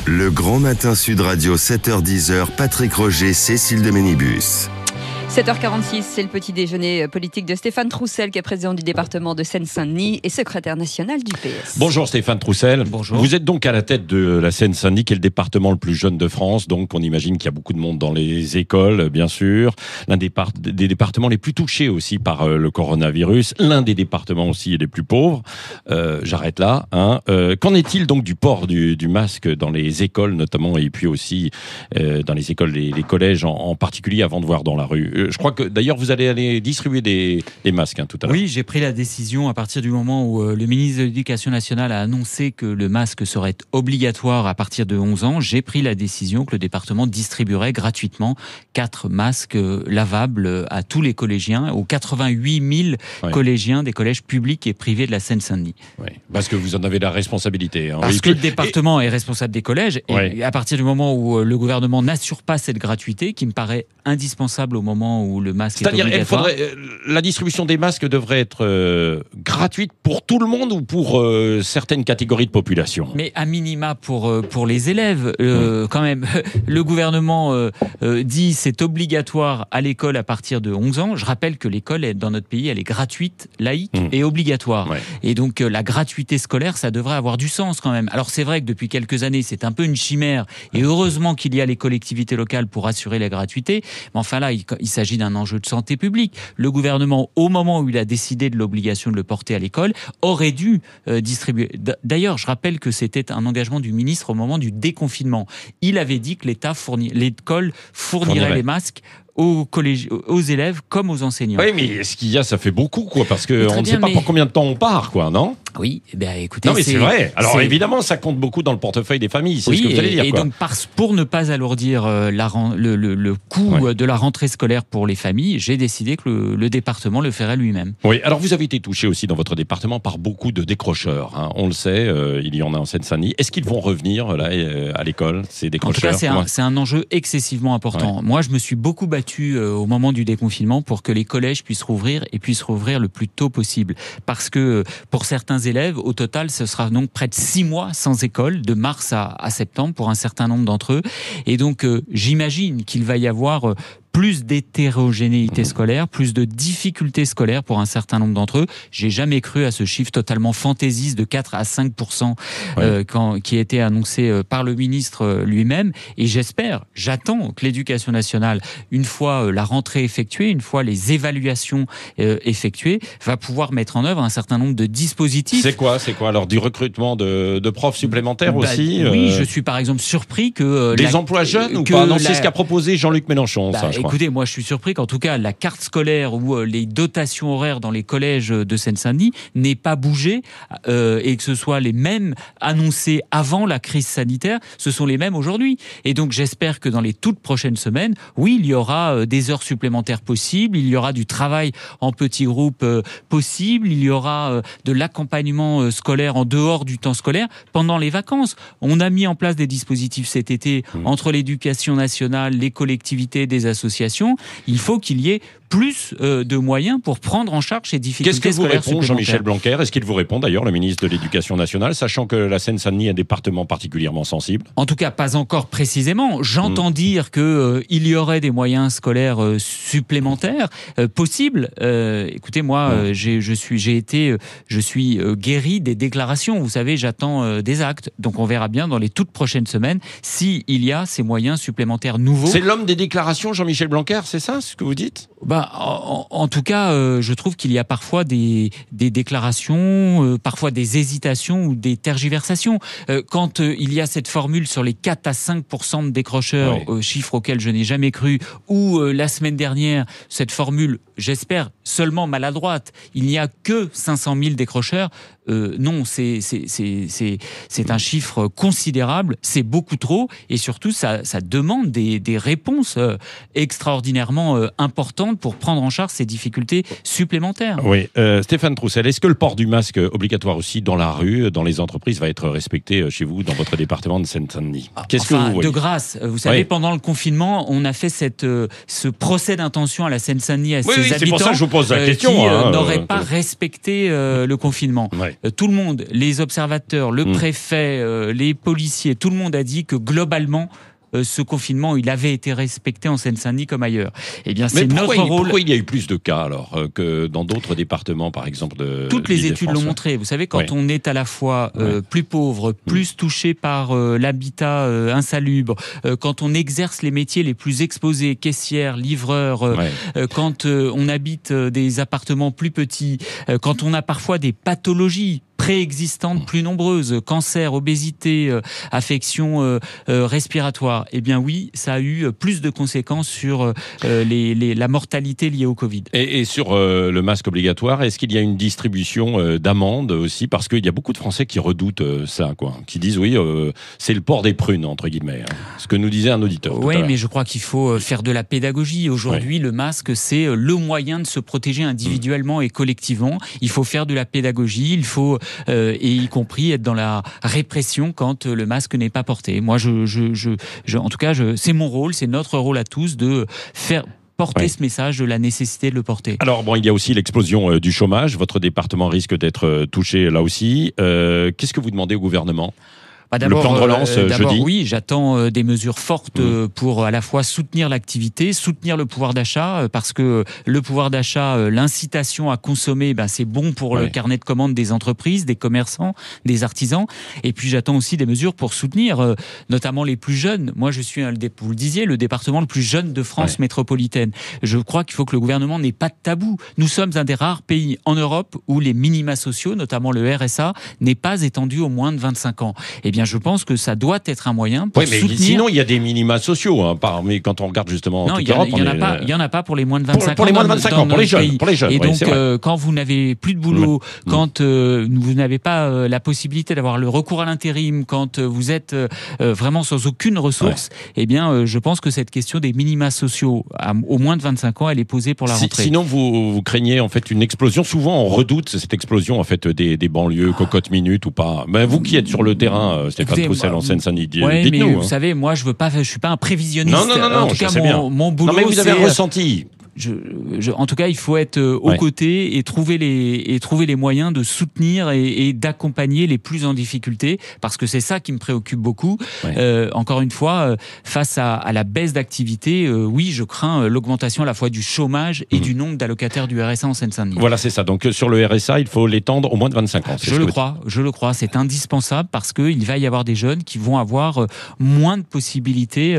Le Grand Matin Sud Radio, 7h-10h, Patrick Roger, Cécile de Ménibus. 7h46, c'est le petit déjeuner politique de Stéphane Troussel, qui est président du département de Seine-Saint-Denis et secrétaire national du PS. Bonjour Stéphane Troussel. Bonjour. Vous êtes donc à la tête de la Seine-Saint-Denis, qui est le département le plus jeune de France. Donc on imagine qu'il y a beaucoup de monde dans les écoles, bien sûr. L'un des départements les plus touchés aussi par le coronavirus. L'un des départements aussi les plus pauvres. J'arrête là. Qu'en est-il donc du port du masque dans les écoles notamment, et puis aussi dans les écoles, les collèges en particulier, avant de voir dans la rue? Je crois que d'ailleurs vous allez aller distribuer des masques tout à l'heure. Oui, j'ai pris la décision à partir du moment où le ministre de l'Éducation nationale a annoncé que le masque serait obligatoire à partir de 11 ans. J'ai pris la décision que le département distribuerait gratuitement 4 masques lavables à tous les collégiens, aux 88 000 collégiens des collèges publics et privés de la Seine-Saint-Denis. Oui, parce que vous en avez la responsabilité. Parce que le département est responsable des collèges, et à partir du moment où le gouvernement n'assure pas cette gratuité, qui me paraît indispensable au moment où le masque est obligatoire. La distribution des masques devrait être gratuite pour tout le monde ou pour certaines catégories de population? Mais à minima pour les élèves, quand même. Le gouvernement dit c'est obligatoire à l'école à partir de 11 ans. Je rappelle que l'école dans notre pays, elle est gratuite, laïque et obligatoire. Ouais. Et donc la gratuité scolaire, ça devrait avoir du sens quand même. Alors c'est vrai que depuis quelques années, c'est un peu une chimère, et heureusement qu'il y a les collectivités locales pour assurer la gratuité. Mais enfin là, il s'agit d'un enjeu de santé publique. Le gouvernement, au moment où il a décidé de l'obligation de le porter à l'école, aurait dû distribuer. D'ailleurs, je rappelle que c'était un engagement du ministre au moment du déconfinement. Il avait dit que l'école fournirait les masques aux élèves comme aux enseignants. Oui, mais ce qu'il y a, ça fait beaucoup, quoi, parce qu'on ne sait pas pour combien de temps on part, quoi, non? Oui, écoutez... Non, mais c'est vrai. Alors, évidemment, ça compte beaucoup dans le portefeuille des familles, c'est ce que vous allez dire, et quoi. donc, pour ne pas alourdir le coût de la rentrée scolaire pour les familles, j'ai décidé que le département le ferait lui-même. Oui, alors vous avez été touché aussi dans votre département par beaucoup de décrocheurs, on le sait, il y en a en Seine-Saint-Denis. Est-ce qu'ils vont revenir là, à l'école, ces décrocheurs? En tout cas, c'est un enjeu excessivement important. Ouais. Moi, je me suis beaucoup battu au moment du déconfinement pour que les collèges puissent rouvrir le plus tôt possible. Parce que pour certains élèves, au total, ce sera donc près de 6 mois sans école, de mars à septembre pour un certain nombre d'entre eux. Et donc, j'imagine qu'il va y avoir plus d'hétérogénéité scolaire, plus de difficultés scolaires pour un certain nombre d'entre eux. J'ai jamais cru à ce chiffre totalement fantaisiste de 4 à 5% qui a été annoncé par le ministre lui-même. Et j'attends que l'Éducation nationale, une fois la rentrée effectuée, une fois les évaluations effectuées, va pouvoir mettre en œuvre un certain nombre de dispositifs. C'est quoi alors du recrutement de profs supplémentaires aussi? Oui, je suis par exemple surpris que... Des emplois jeunes ou pas? Non, c'est ce qu'a proposé Jean-Luc Mélenchon, ça, je crois. Écoutez, moi je suis surpris qu'en tout cas la carte scolaire ou les dotations horaires dans les collèges de Seine-Saint-Denis n'aient pas bougé et que ce soit les mêmes annoncés avant la crise sanitaire, ce sont les mêmes aujourd'hui. Et donc j'espère que dans les toutes prochaines semaines, oui, il y aura des heures supplémentaires possibles, il y aura du travail en petits groupes possible, il y aura de l'accompagnement scolaire en dehors du temps scolaire pendant les vacances. On a mis en place des dispositifs cet été entre l'Éducation nationale, les collectivités, des associations. Il faut qu'il y ait plus de moyens pour prendre en charge ces difficultés scolaires supplémentaires. Qu'est-ce que vous répond Jean-Michel Blanquer? Est-ce qu'il vous répond d'ailleurs, le ministre de l'Éducation nationale, sachant que la Seine-Saint-Denis est un département particulièrement sensible? En tout cas, pas encore précisément. J'entends dire que il y aurait des moyens scolaires supplémentaires possibles. Écoutez, moi, je suis guéri des déclarations. Vous savez, j'attends des actes. Donc, on verra bien dans les toutes prochaines semaines s'il y a ces moyens supplémentaires nouveaux. C'est l'homme des déclarations, Jean-Michel Blanquer, c'est ça ce que vous dites? En tout cas, je trouve qu'il y a parfois des déclarations, parfois des hésitations ou des tergiversations. Quand il y a cette formule sur les 4 à 5% de décrocheurs, chiffre auquel je n'ai jamais cru, ou la semaine dernière, cette formule, j'espère, seulement maladroite, il n'y a que 500 000 décrocheurs. Non, c'est un chiffre considérable, c'est beaucoup trop, et surtout ça demande des réponses extraordinairement importantes pour prendre en charge ces difficultés supplémentaires. Oui, Stéphane Troussel, est-ce que le port du masque obligatoire aussi dans la rue, dans les entreprises, va être respecté chez vous, dans votre département de Seine-Saint-Denis? Qu'est-ce que vous voyez? De grâce, vous savez, pendant le confinement, on a fait ce procès d'intention à la Seine-Saint-Denis à ses habitants, c'est pour ça que je vous pose la question, qui n'auraient pas respecté le confinement. tout le monde, les observateurs, le préfet, les policiers, tout le monde a dit que globalement, ce confinement, il avait été respecté en Seine-Saint-Denis comme ailleurs. Eh bien, c'est notre rôle. Pourquoi il y a eu plus de cas alors que dans d'autres départements, par exemple Toutes les études l'ont montré. Vous savez, quand on est à la fois plus pauvre, plus touché par l'habitat insalubre, quand on exerce les métiers les plus exposés, caissière, livreur, quand on habite des appartements plus petits, quand on a parfois des pathologies préexistantes plus nombreuses, cancer, obésité, affections respiratoires, eh bien oui, ça a eu plus de conséquences sur la mortalité liée au Covid. Et sur le masque obligatoire, est-ce qu'il y a une distribution d'amendes aussi? Parce qu'il y a beaucoup de Français qui redoutent ça, qui disent oui, c'est le port des prunes, entre guillemets, ce que nous disait un auditeur. Oui, mais je crois qu'il faut faire de la pédagogie. Aujourd'hui, le masque, c'est le moyen de se protéger individuellement et collectivement. Il faut faire de la pédagogie, il faut et y compris être dans la répression quand le masque n'est pas porté. Moi, en tout cas, c'est mon rôle, c'est notre rôle à tous de faire porter ce message de la nécessité de le porter. Alors il y a aussi l'explosion du chômage. Votre département risque d'être touché là aussi. Qu'est-ce que vous demandez au gouvernement ? Le plan de relance jeudi. Oui, j'attends des mesures fortes pour à la fois soutenir l'activité, soutenir le pouvoir d'achat, parce que le pouvoir d'achat, l'incitation à consommer, c'est bon pour le carnet de commandes des entreprises, des commerçants, des artisans. Et puis j'attends aussi des mesures pour soutenir notamment les plus jeunes. Moi, je suis, vous le disiez, le département le plus jeune de France métropolitaine. Je crois qu'il faut que le gouvernement n'ait pas de tabou. Nous sommes un des rares pays en Europe où les minima sociaux, notamment le RSA, n'est pas étendu aux moins de 25 ans. Eh bien, je pense que ça doit être un moyen pour soutenir... Sinon, il y a des minima sociaux. Mais quand on regarde justement toute l'Europe... Il y en a pas pour les moins de 25 ans. Pour les moins de 25 ans, pour les jeunes. Et donc, quand vous n'avez plus de boulot, quand vous n'avez pas la possibilité d'avoir le recours à l'intérim, quand vous êtes vraiment sans aucune ressource, eh bien, je pense que cette question des minima sociaux au moins de 25 ans, elle est posée pour la rentrée. Sinon, vous craignez en fait une explosion. Souvent, on redoute cette explosion en fait des banlieues, cocottes minutes ou pas. Vous qui êtes sur le terrain... Stéphane Troussel en Seine-Saint-Denis. Oui, mais vous savez, moi, je suis pas un prévisionniste. Non, en tout cas, mon boulot, mais vous avez ressenti. En tout cas, il faut être aux côtés et trouver les moyens de soutenir et d'accompagner les plus en difficulté, parce que c'est ça qui me préoccupe beaucoup. Encore une fois, face à la baisse d'activité, oui, je crains l'augmentation à la fois du chômage et du nombre d'allocataires du RSA en Seine-Saint-Denis. Voilà, c'est ça. Donc sur le RSA, il faut l'étendre au moins de 25 ans. Je le crois. C'est indispensable parce qu'il va y avoir des jeunes qui vont avoir moins de possibilités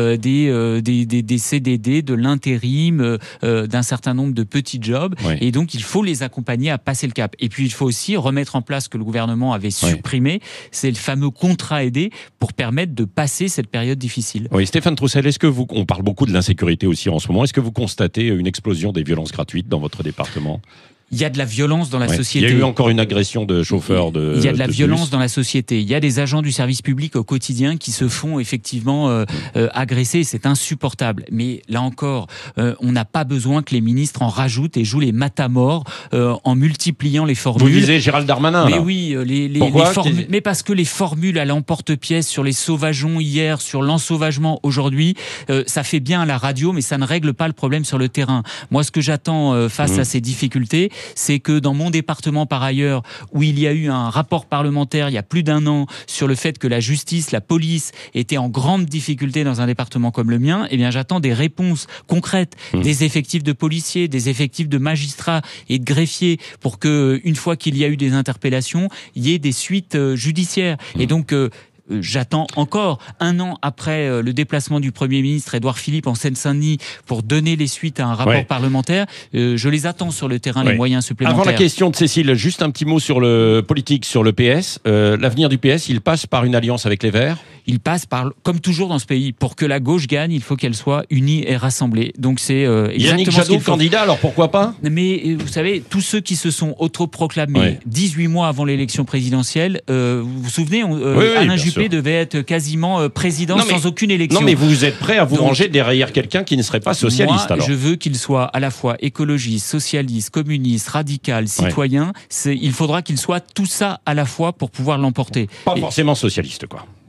des CDD, de l'intérim, d'un certain nombre de petits jobs, et donc il faut les accompagner à passer le cap. Et puis il faut aussi remettre en place ce que le gouvernement avait supprimé, c'est le fameux contrat aidé pour permettre de passer cette période difficile. Oui, Stéphane Troussel, on parle beaucoup de l'insécurité aussi en ce moment, est-ce que vous constatez une explosion des violences gratuites dans votre département ? Il y a de la violence dans la société. Il y a eu encore une agression de chauffeurs de Il y a de la violence dans la société. Il y a des agents du service public au quotidien qui se font effectivement agresser. C'est insupportable. Mais là encore, on n'a pas besoin que les ministres en rajoutent et jouent les matamores en multipliant les formules. Vous visez Gérald Darmanin, mais là. Oui, les formules. Mais parce que les formules à l'emporte-pièce sur les sauvageons hier, sur l'ensauvagement aujourd'hui, ça fait bien à la radio, mais ça ne règle pas le problème sur le terrain. Moi, ce que j'attends face à ces difficultés, c'est que dans mon département, par ailleurs, où il y a eu un rapport parlementaire il y a plus d'1 an sur le fait que la justice, la police étaient en grande difficulté dans un département comme le mien, eh bien j'attends des réponses concrètes, des effectifs de policiers, des effectifs de magistrats et de greffiers pour que, une fois qu'il y a eu des interpellations, il y ait des suites judiciaires. Et donc j'attends encore 1 an après le déplacement du Premier ministre Édouard Philippe en Seine-Saint-Denis pour donner les suites à un rapport parlementaire. Je les attends sur le terrain, les moyens supplémentaires. Avant la question de Cécile, juste un petit mot sur le politique, sur le PS. L'avenir du PS, il passe par une alliance avec les Verts ? Il passe par, comme toujours dans ce pays, pour que la gauche gagne, il faut qu'elle soit unie et rassemblée. Donc c'est exactement Yannick Jadot, candidat, alors pourquoi pas ? Mais vous savez, tous ceux qui se sont autoproclamés 18 mois avant l'élection présidentielle, vous vous souvenez, Alain Juppé devait être quasiment président sans aucune élection. Non, mais vous êtes prêt à vous ranger derrière quelqu'un qui ne serait pas socialiste, alors ? Je veux qu'il soit à la fois écologiste, socialiste, communiste, radical, citoyen. Il faudra qu'il soit tout ça à la fois pour pouvoir l'emporter. Pas forcément socialiste, quoi.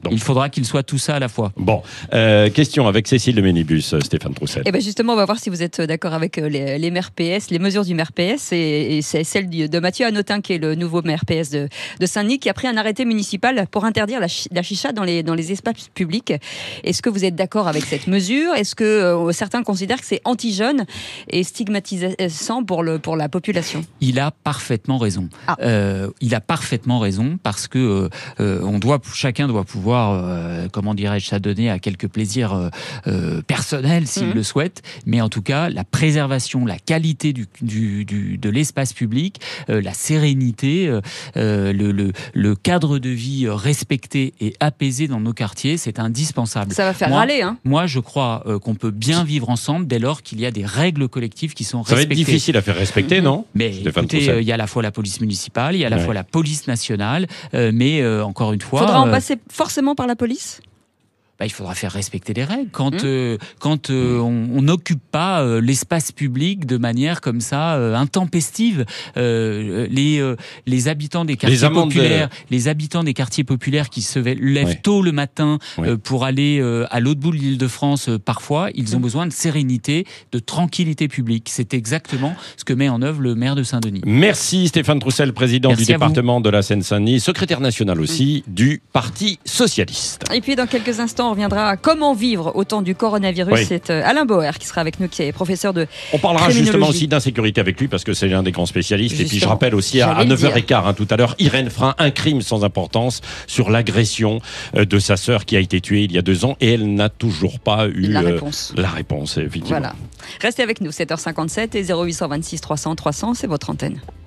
Donc. Il faudra qu'il soit tout ça à la fois. Bon, question avec Cécile de Ménibus, Stéphane Troussel. Et ben justement, on va voir si vous êtes d'accord avec les maires PS, les mesures du maire PS, et c'est celle de Mathieu Hanotin, qui est le nouveau maire PS de Saint-Denis, qui a pris un arrêté municipal pour interdire la chicha dans les espaces publics. Est-ce que vous êtes d'accord avec cette mesure ? Est-ce que certains considèrent que c'est anti-jeune et stigmatisant pour la population ? Il a parfaitement raison. Il a parfaitement raison parce que chacun doit pouvoir, s'adonner à quelques plaisirs personnels s'il le souhaite. Mais en tout cas, la préservation, la qualité de l'espace public, la sérénité, le cadre de vie respecté et apaisé dans nos quartiers, c'est indispensable. Ça va faire râler, hein ? Moi, je crois qu'on peut bien vivre ensemble dès lors qu'il y a des règles collectives qui sont respectées. Ça va être difficile à faire respecter, non ? Mais écoutez, il y a à la fois la police municipale, il y a à la fois la police nationale, mais encore une fois... Faudra en passer forcément par la police ? Il faudra faire respecter les règles. Quand on n'occupe pas l'espace public de manière comme ça intempestive, les habitants des quartiers populaires, les habitants des quartiers populaires qui se lèvent tôt le matin pour aller à l'autre bout de l'Île-de-France, parfois ils ont besoin de sérénité, de tranquillité publique. C'est exactement ce que met en œuvre le maire de Saint-Denis. Merci Stéphane Troussel, président du département de la Seine-Saint-Denis, secrétaire national aussi du Parti socialiste. Et puis dans quelques instants, on reviendra à comment vivre au temps du coronavirus. C'est Alain Bauer qui sera avec nous, qui est professeur de On parlera justement aussi d'insécurité avec lui parce que c'est l'un des grands spécialistes. Justement, et puis je rappelle aussi à 9h15 tout à l'heure, Irène Frein, un crime sans importance sur l'agression de sa sœur qui a été tuée il y a 2 ans et elle n'a toujours pas eu la réponse, effectivement. Voilà. Restez avec nous, 7h57 et 0826 300 300, c'est votre antenne.